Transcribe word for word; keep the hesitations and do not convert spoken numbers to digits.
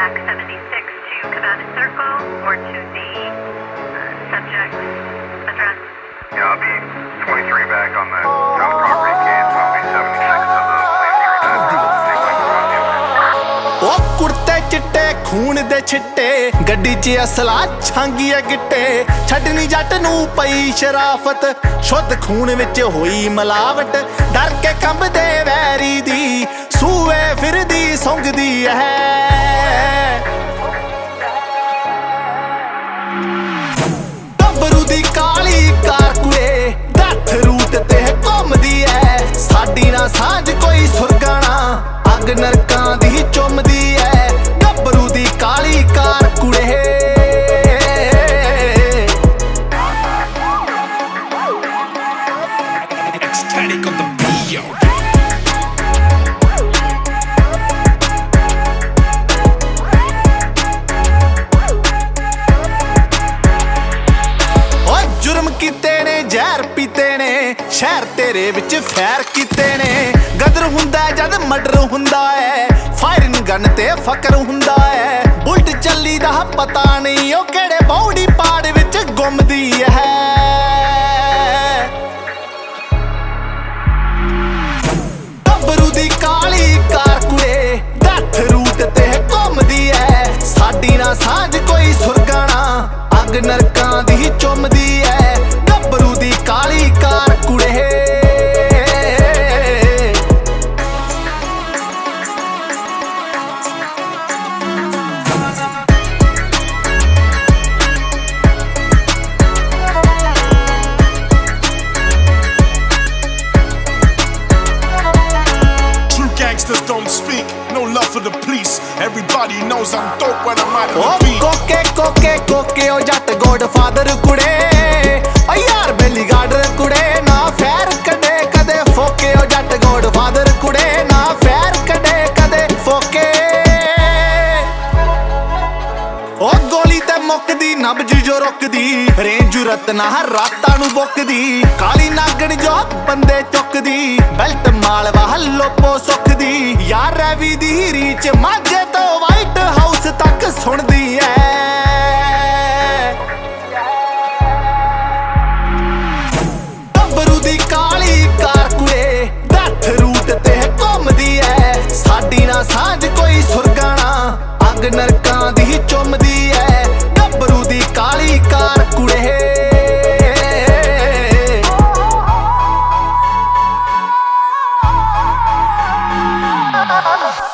back seventy-six to Cabana Circle or to the uh, subject's address? Yeah, I'll be twenty-three back on the town property case. I'll be seventy-six of those ਉਹ ਕੁੜਤੇ ਚਿੱਟੇ ਖੂਨ ਦੇ ਛਿੱਟੇ ਗੱਡੀ 'ਚ ਅਸਲਾ ਛਾਂਗੀਆਂ ਗਿੱਟੇ ਛੱਡਣੀ ਜੱਟ ਨੂੰ ਪਈ ਸ਼ਰਾਫਤ ਸ਼ੁੱਧ ਖੂਨ ਵਿੱਚ ਹੋਈ ਮਿਲਾਵਟ ਡਰ ਕੇ ਕੰਬਦੇ ਵੈਰੀ ਦੀ ਸੂਏ ਫਿਰਦੀ ਸੁੰਘਦੀ ਹੈ ਗੱਭਰੂ ਦੀ ਕਾਲੀ ਕਾਰ ਕੁੜੇ ਦੱਥ ਰੂਟ ਤੇ ਘੁੰਮਦੀ ਐ ਸਾਡੀ ਨਾ ਸਾਂਝ ਕੋਈ ਸੁਰਗਾਣਾ ਅੱਗ ਨਰਕਾਂ ਦੀ ਚੁੰਮਦੀ ਐ ਗੱਭਰੂ ਦੀ ਕਾਲੀ ਕਾਰ ਕੁੜੇ ecstatic on the beat, yo. जुर्म कीते ने जहर पीते ने शहर तेरे विच फैर कीते ने गदर हुंदा जद मर्डर हुंदा है फायरिंग गन ते फकर हुंदा है बुलट चली दा पता नहीं ओ केड़े बॉडी पार्ट विच गुमदी है ਗੱਭਰੂ ਦੀ ਕਾਲੀ ਕਾਰ ਕੁੜੇ ਦੱਥ ਰੂਟ ਤੇ ਘੁੰਮਦੀ ਐ ਸਾਡੀ ਨਾ ਸਾਂਝ ਕੋਈ ਸੁਰਗਾਣਾ ਅੱਗ ਨਰਕਾਂ ਦੀ ਚੁੰਮਦੀ ਐ ਗੱਭਰੂ ਦੀ ਕਾਲੀ ਕਾਰ ਕੁੜੇ Gangsters don't speak, no love for the police. Everybody knows I'm dope when I'm out of the beat. ਕੋਕੇ ਕੋਕੇ ਕੋਕੇ ਓ ਜੱਟ ਗੋਡਫਾਦਰ ਕੁੜੇ ਓ ਯਾਰ ਬੇਲੀ ਗਾਰਡਰ ਕੁੜੇ ਨਾ ਫੈਰ ਕੱਢੇ ਕਦੇ ਫੋਕੇ ਓ ਜੱਟ ਗੋਡਫਾਦਰ ਕੁੜੇ ਨਾ ਫੈਰ ਕੱਢੇ ਕਦੇ ਫੋਕੇ ਓ ਗੋਲੀ ਤੇ ਮੁੱਕਦੀ ਨਬਜ ਜੋ ਰੁਕਦੀ ਰੇਂਜ ਰਤਨਾ ਰਾਤਾਂ ਨੂੰ ਬੁੱਕਦੀ ਕਾਲੀ ਨਾਗਣ ਜੋ ਬੰਦੇ ਚੁੱਕਦੀ ਬੈਲਟ ਮਾਲਵਾ ਲੋਪੋ ਸੁੱਖਦੀ ਯਾਰ ਰਵੀ ਦੀ ਰੀਚ ਮਾਝੇ ਤੋਂ ਵਾਈਟ ਹਾਊਸ ਤੱਕ ਸੁਣਦੀ ਐ ਗੱਭਰੂ ਦੀ ਕਾਲੀ ਕਾਰ ਕੁੜੇ ਦੱਥ ਰੂਟ ਤੇ ਘੁੰਮਦੀ ਐ ਸਾਡੀ ਨਾ ਸਾਂਝ ਕੋਈ ਸੁਰਗਾਣਾ ਅੱਗ ਨਰਕਾਂ ਦੀ ਚੁੰਮਦੀ ਐ ਗੱਭਰੂ ਦੀ ਕਾਲੀ ਕਾਰ ਕੁੜੇ Uh-huh.